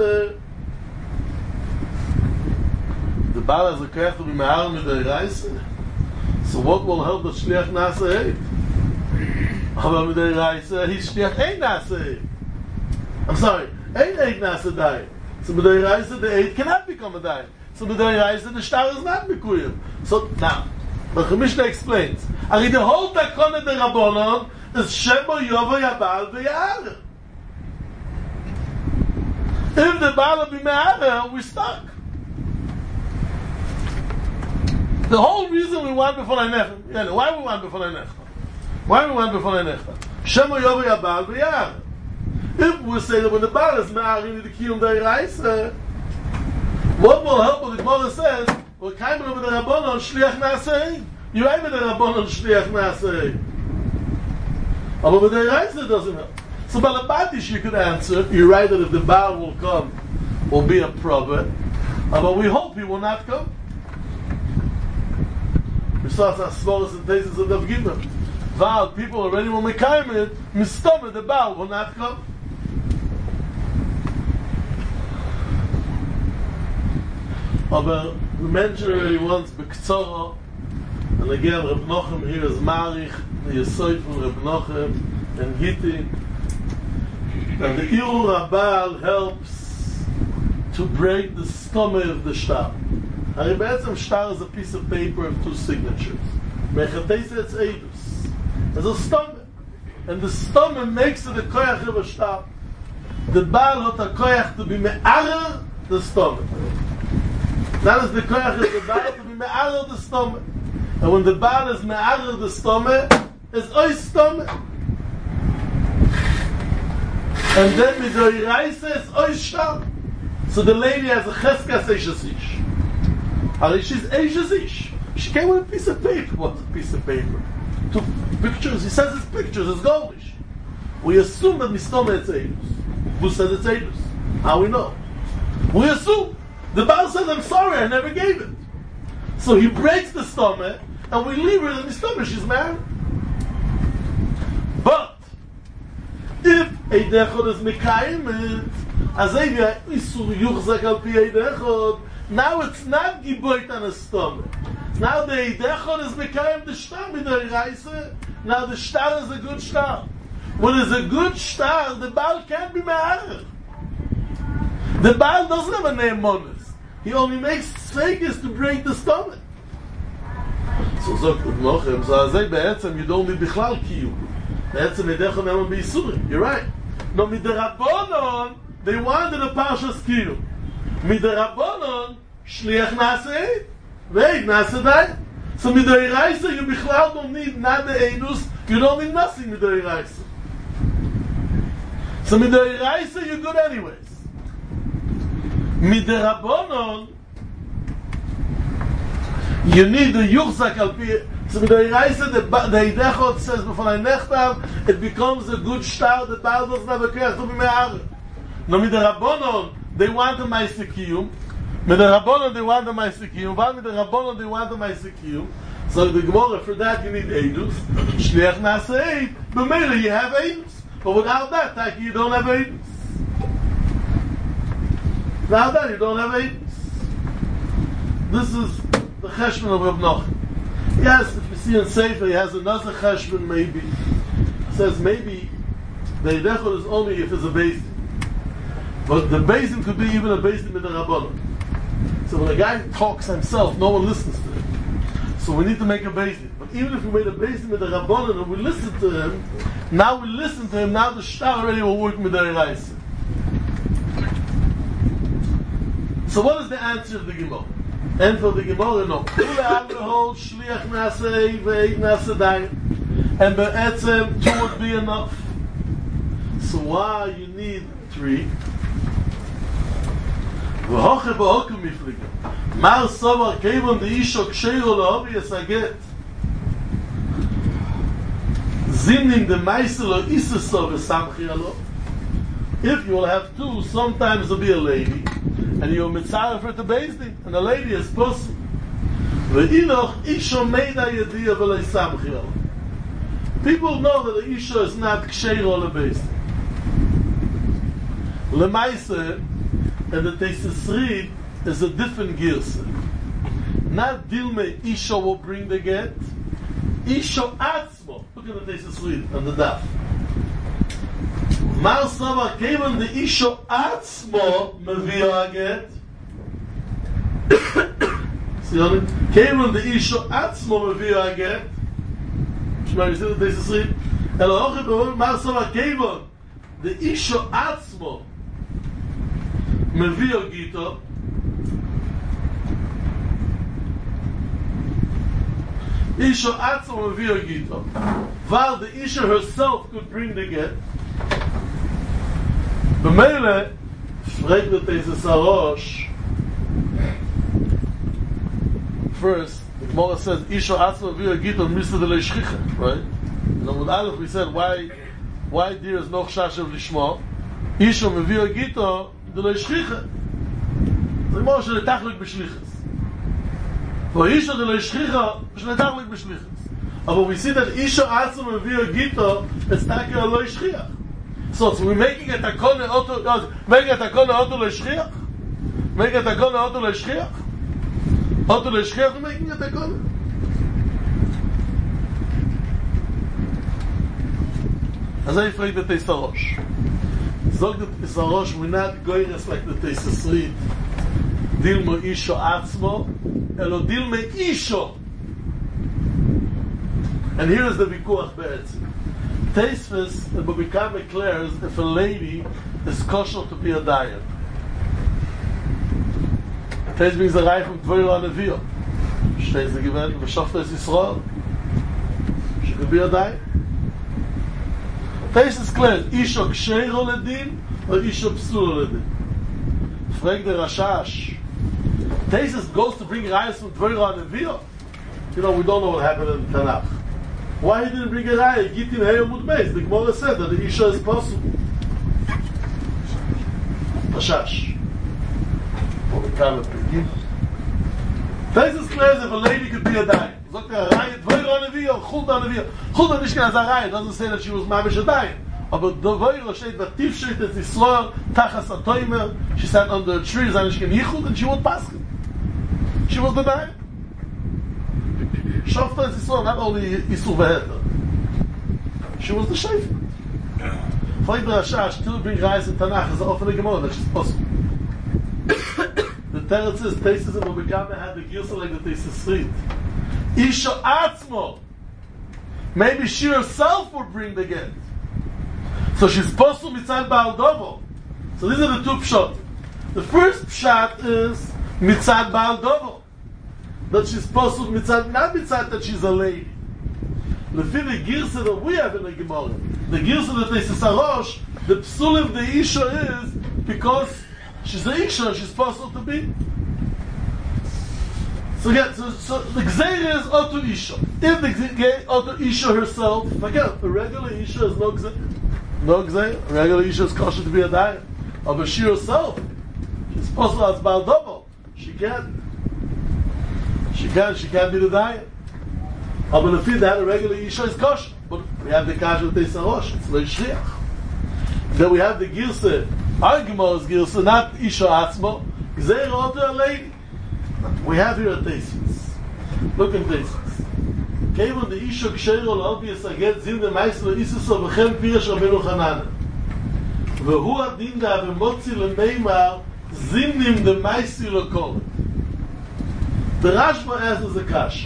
Speaker 1: the Baal has a koyach to be me'arer midei reise, so what will help the shliach nase? Aber midei reise, he's shliach ein nase. I'm sorry, ein eight nase dai. So midei reise, the eight cannot become a dai. So midei reise, the star is not bekuyim. So now, but the Mishnah explains, Ari the whole takon the Rabbanon is Shemo Yovo Yabal V'Ya'arer. If the Baal will be Me'arer, we're stuck. The whole reason we want before Einechta, yeah, why we want before Einechta? Why we want before Einechta? Shemo Yovo Yabal V'Ya'arer. If we say that when the Baal is Me'arer, you need to Kiyum Deiraisa, what will help when the Gemara says, well, kein over the Rabbanon shliach nasei. You ain't with the Rabbanon shliach nasei. But with the Reise it doesn't help. So Balabatish you could answer, you're right that if the Baal will come, will be a prophet. But we hope he will not come. We saw some smallest and tastes of the Gimel. Baal, people already will make time in it, mistomah, the Baal will not come. Aber we mentioned already once B'Ktzora, and again Reb Nochem here is Marich, the Yesoid from Reb Nochem and Gitti, that the Iru Rabal helps to break the stomach of the shtar. And Rebbetzim shtar is a piece of paper of two signatures. Mechatesa it's Eidus. There's a stomach, and the stomach makes it a koyach of a shtar. The Baal hat a koyach to be me'arer the stomach. That is the koyach of the Baal to be me'arer the stomach. And when the Baal is me'arer the stomach, it's ois stomach. And then midoi reise is ois shtar. So the lady has a cheskas eishes ish. And she's eishes ish. She came with a piece of paper. What's a piece of paper? Two pictures. He says it's pictures, it's goldish. We assume that mistoma it's eidus. Who says it's eidus? How we know? We assume. The Baal says, I'm sorry, I never gave it. So he breaks the stomach, and we leave her in the stomach, she's married. But if a dechod is mekayim, as a isur yuchzak al pi a dechod, now it's not giboit on a stomach. Now the dechod is mekayim the shtar midiraisa. Now the shtar is a good shtar. When it's a good shtar, the Baal can't be me'arer. The Baal doesn't have a name monas. He only makes tzveikis to break the stomach. So sagt Reb Nochem, so as I be'etzem, you don't need bichlal kiyum. Be'etzem edechon eman be'isurim. You're right. No, midirabonon, they wanted a parshas kiyum. Midirabonon, shliach naseh, ve'ed naseh dai. So midiraisa, you bichlal don't need not the einus, you don't need nothing midiraisa. So midiraisa, you're good anyways. Midirabonon, you need the yuchzak al pi. So midiraisa, the Eidechot says before I nechtav, it becomes a good shtar. The Baal doesn't have a kerach to be me'arer. No midirabonon, they want the ma'asikiyum. Midirabonon, they want the ma'asikiyum. But midirabonon, they want the ma'asikiyum. So the Gemara, for that you need eidus. Shliach naseh, but maybe you have eidus. But without that, like, you don't have eidus. Without that, you don't have eidus. This is the cheshbon of Reb Nochem. Yes, if you see in Sefer, he has another cheshbon, maybe. He says maybe the Eidechot is only if it's a basin. But the basin could be even a basin with the Rabbanon. So when a guy talks himself, no one listens to him. So we need to make a basin. But even if we made a basin with the Rabbanon and we listen to him, now we listen to him, now the shtar already will work with the Eiraisa. So what is the answer of the Gemara? And for the Gemara, no. Kule alcohol, shliach naseh, ve'ed naseh dayan. And be'etzem, two would be enough. So why you need three? V'hoche ba'okum mifliga. Mar sovar kevon de'isho ksheiro la'ovi yasaget. Zimning the meisel isesov v'samchi alo. If you will have two, sometimes there'll be a lady, and you're mitzvah for the bezdin, and the lady is possible. Ve'inoch isho meida yediyah v'lei samchi alo. People know that the isha is not ksheiro lebezdin. Lemaise, and the Teisesrid is a different girsa. Not Dilme Isha will bring the get. Isha Atzmo. Look at the Teisesrid on the daf. Mar Sava came on the Isha Atzmo Mevia get. See on it? Came on the Isha Atzmo Mevia get. Shema, you see the Teisesrid? Elohoche Mar Sava came on the Isha Atzmo Mevio Gito. Isha Atzmo Mevio Gito. While the Isha herself could bring the get. B'meile, fragt the Teises Arosh. First, the Gemara says Isha Atzmo Mevio Gito Misa de Leishchicha, right? In Amud Aleph we said why why there is no chashav lishma. Isha Mevio Gito the Leishchicha. The Gemara should letachlik b'shlichus. For Isha the Leishchicha should letachlik b'shlichus. But we see that Isha Atzmo Mevio Gito is taking a Leishchiach. So, so we're making a takone auto, making a takone auto Leishchiach? Making a takone auto Leishchiach? Auto Leishchiach making a takone? As I fragt the Teis Arosh. Zog the Teis Arosh, we're not going as like the Teisesrid. Dilmo Isho Atzmo, elo Dilme Isho. And here is the Vikuach Be'etzim. Teisves, it will become declares if a lady is kosher to be a dayan. Teis means the Reich of Dvoira Neviyah. Steht sie gewähnt, V'shoftes Yisrael. She could be a dayan. Teis is clear, Isho Ksheiro Ledin or Isho Psuro Ledin. Frag the Rashash. Teis goes to bring Rayas from Dvoira Neviyah. You know, we don't know what happened in Tanakh. Why he didn't bring a raya? Gitin Heyamud Beis. The Gemara said that the Isha is possible. Rashash. Or we call it Pegim. Tesis declares if a lady could be a dayan. Sagt er, Reihe, Dvoira Nevia, Chulda Nevia. Chulda nicht as a Reihe, doesn't say that she was Mamish Adayim. Aber Dvoira steht, that Tifshit is Yisrael, Tachas Atoimer, she sat under a tree, and she can Yichud, and she would pass it. She was the Dayim. Shofta is Yisrael, not only Yisrael Veheder. She was the Shefer. Vielleicht der Rasha, still bring Reis in Tanakh, is often a Gemara, that she's possible. The Teretz is, Tesis and Obegame had the Gilsa like the Tesis Street. Isha Atzmo. Maybe she herself would bring the get. So she's possible mitzad Baal Dovo. So these are the two pshat. The first pshat is mitzad Baal Dovo. That she's possible mitzad, not mitzad that she's a lady. The the Gilsa that we have in the Gemara, the Gilsa that they say Sarosh, the psul of the Isha is because she's a Isha, she's possible to be. So again, so, so the Gzeir is Oto Isha. If the Gzeir Oto Isha herself, again, a regular Isha is no Gzeir. No Gzeir. A regular Isha is kosher to be a Dayan. But she herself, she's possible as Baal Dovo. She can't. She can't, she can't be the Dayan. But if that a regular Isha is kosher. But we have the Kasha of Teisarosh, it's Lei Shliach. Then we have the Gilsa, our Gemara's Gilsa, not Isha Atzmo, Gzeir Oto a lady. We have here a Teisus. Look at Teisus. Kevon the Isha Ksheiro L'Albias Aget Zin the Meisel Isuso V'chem Pirish Rabbeinu Chanana. V'hu Adin Da V'motzi L'Neimar Zinim the Meisel L'Kol. The Rashba asks a kasha.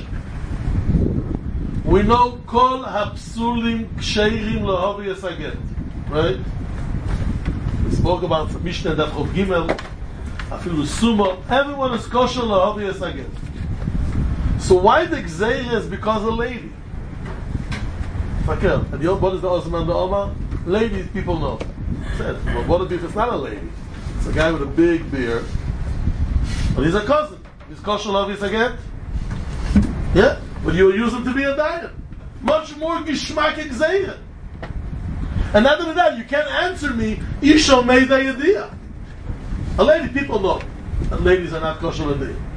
Speaker 1: We know Kol HaPsulim Ksheirim L'Albias Aget. Right? We spoke about the Mishnah Daf Chov Gimel. Afilu Sumo, everyone is kosher l'obvious again. So why the Gzeir is because a lady? Fakir, and the, what is the Osman the Omar? Ladies, people know. Said, well, what if it's not a lady? It's a guy with a big beard, but he's a cousin. He's kosher l'obvious again. Yeah, but you use him to be a dayan. Much more gishmak Gzeir. And not only that, you can't answer me. Isha made the idea. A lady, people know. And ladies are not kosher in there.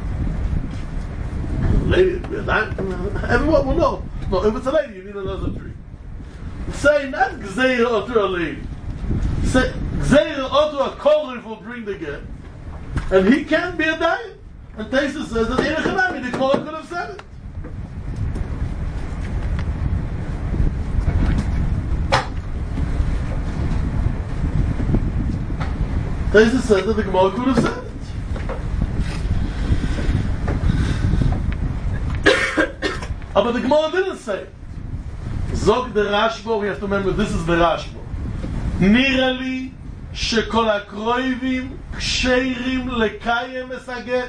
Speaker 1: Lady, everyone will know. No, if it's a lady, you need another tree. Say not Gzeir Otur a lady. Say Gzeir Otur a koller will bring the get. And he can't be a diet. And Taisa says that Erech Hanami, the koller could have said it. Taisa said that the Gemara could have said it. Oh, but the Gemara didn't say it. Zog the Rashba, we have to remember this is the Rashba. Nirali shekol hakroivim ksheirim lekayem es haget.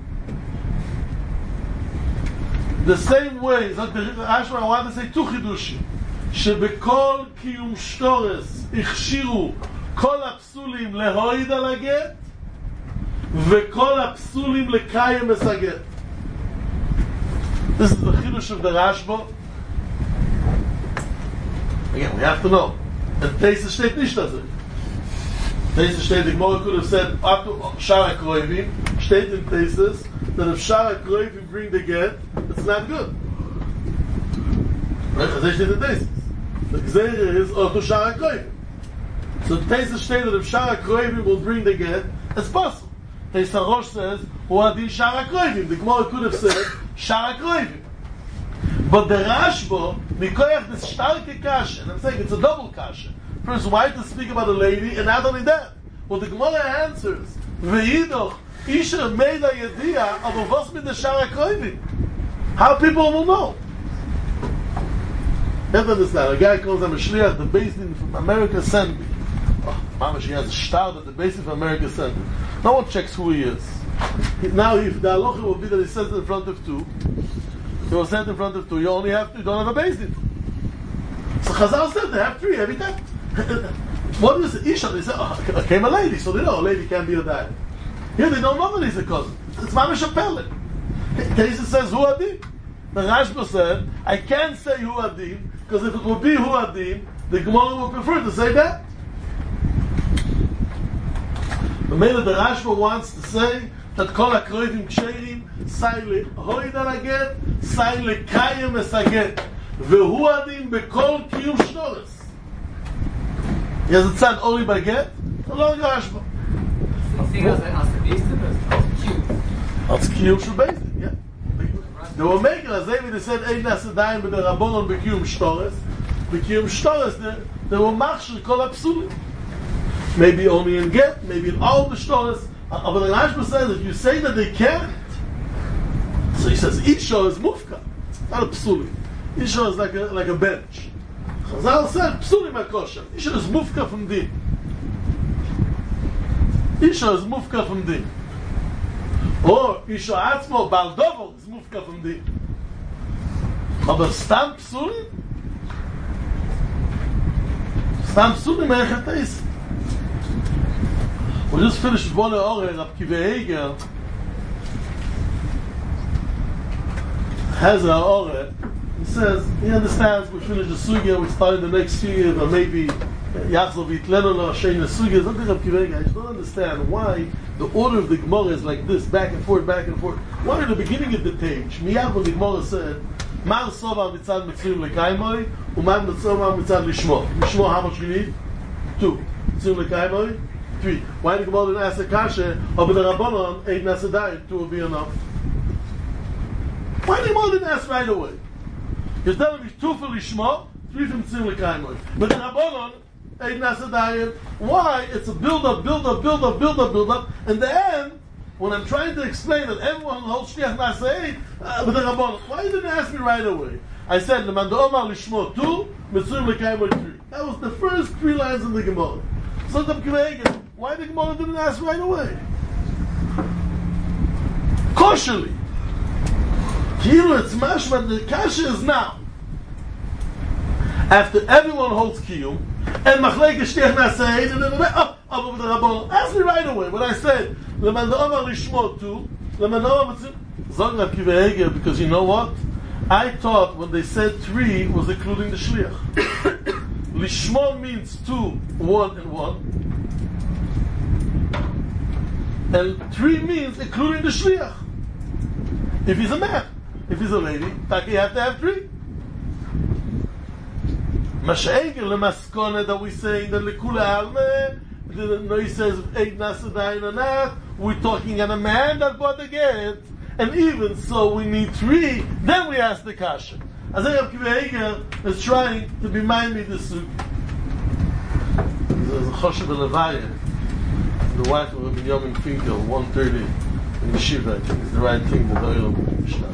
Speaker 1: The same way, Zog the Rashba, I want to say two chidushim. Shebekol kiyum shtores ichshiru כל הפסולים להויד על הגט וכל הפסולים לקיים את הגט. This is the chidush of the Rashba. Again, we have to know. And Tesis steht nicht das. Tesis steht, the Gemara could have said, Atu Shara Kroivim, steht in Tesis, that if Shara Kroivim bring the get, it's not good. Right? Das steht in Tesis. The Gzeir is Atu Shara Kroivim. So Tesis stated that if Shara Kroivim will bring the get, it's possible. Tesis Rosh says, Huadi Shara Kroivim. The Gemara could have said, Shara Kroivim. But the Rashba, Mikoyach, this starke kasha, and I'm saying it's a double kasha. First, why to speak about a lady, and not only that? Well, the Gemara answers, Ve'idoch, Isha made a yediyah, aber was mit the Shara Kroivim? How people will know? You have to understand, a guy calls him a shliach, the basin from America sent me. Oh, Mama, she has a star that the basin from America sent me. No one checks who he is. Now, if the halacha will be that he says it in front of two, he was sent in front of two, you only have to, you don't have a basin. So Chazal said they have three every time. What is Isha? They said, oh, came a lady, so they know a lady can't be a dad. Here they don't know that he's a cousin. It's Mamish Apelin. Tesis says, Hu Adim. The Rashba said, I can't say Hu Adim, because if it would be Hu Adim, the Gemara would prefer to say that. The matter the Rashba wants to say, that kol hakroivim ksherim, sai lehoid al haget, sai lekayem es haget, vehu adin bekol kiyum shtores. He has a tzad only by get, a long Rashba.
Speaker 2: Sie als als der Beste, das als Q.
Speaker 1: Als kiyum shel beis din, yeah. They were making, as David said, ein nasadayim b'der rabbonon b'kiyum shtores, b'kiyum shtores, they were machshir kol hapsulim. Maybe only in get, maybe in all the shtores. But the Rashba says, if you say that they can't, so he says, each show is mufka. It's not a psulim. Each show is like a, like a bench. Chazal said, psulim are kosher. Each show is mufka from din. Each show is mufka from din. Or, each show atzmo, bal dovo, is mufka from din. But stam psulim? Stam psulim are echatayis. We just finished one hour, Rab Kiva Eger has an hour. He says, he understands we finished the sugya, we started the next year, but maybe Yachzov Yitlenu Lo Hashem the sugya. Something Rab Kiva Eger, I just don't understand why the order of the Gemara is like this, back and forth, back and forth. Why at the beginning of the page, Miyad when the Gemara said, Man Sova Mitzad Mitzvim Lekaimoi, Uman Sova Mitzad Lishmo. Lishmo, how much you need? Two. Mitzvim Lekaimoi? Three. Why did the Gemara didn't ask the kasha, over the Rabbanon, eight nasadai, two will be enough? Why did the Gemara didn't ask right away? You're telling me two for Lishma, three from Tzim L'Kaimoy. But the Rabbanon, eight nasadai, why? It's a build up, build up, build up, build up, build up. In the end, when I'm trying to explain that everyone holds Shliach Nasa eight, uh, with the Rabbanon, why didn't you ask me right away? I said, L'man Omar Lishma two, Mitzvim L'Kaimoy three. That was the first three lines in the Gemara. So the Gemara, why the Gemara didn't ask right away? Kosherly. Kilu, it's mashma, the kasha is now. After everyone holds kiyum, and machlek shtech nasei, and then up over the Rabbanon. Ask me right away. When I said, Leman Omar Lishmo tu, Leman Omar Zog Rab Kiva Eger, because you know what? I thought when they said three was including the shliach. Lishmo means two, one and one. And three means including the shliach. If he's a man, if he's a lady, you have to have three. Masha'egel lemaskone that we saying that lekula alme, no, he says eight nasadayin anat. We're talking on a man that bought the get, and even so we need three. Then we ask the kasha. As I have Kiva Eger is trying to remind me this. There's a Choshev Levaya, the wife of Rabbi Yomin Finkel, one thirty in the Shiva. I think it's the right thing that Oil Mishnah.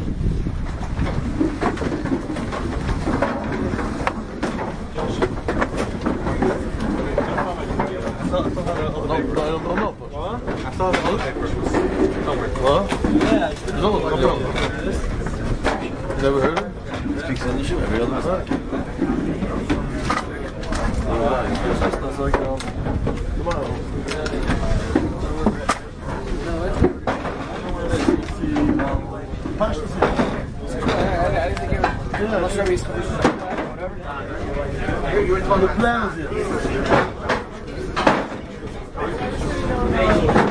Speaker 2: I saw the other paper.
Speaker 1: What?
Speaker 2: Yeah.
Speaker 1: No, no, no. Never heard of it?
Speaker 3: Speaks English every other time.
Speaker 1: Come on. Pashtus.
Speaker 2: I didn't think it was. I'm not sure he's whatever. You were talking
Speaker 1: The plans, yes.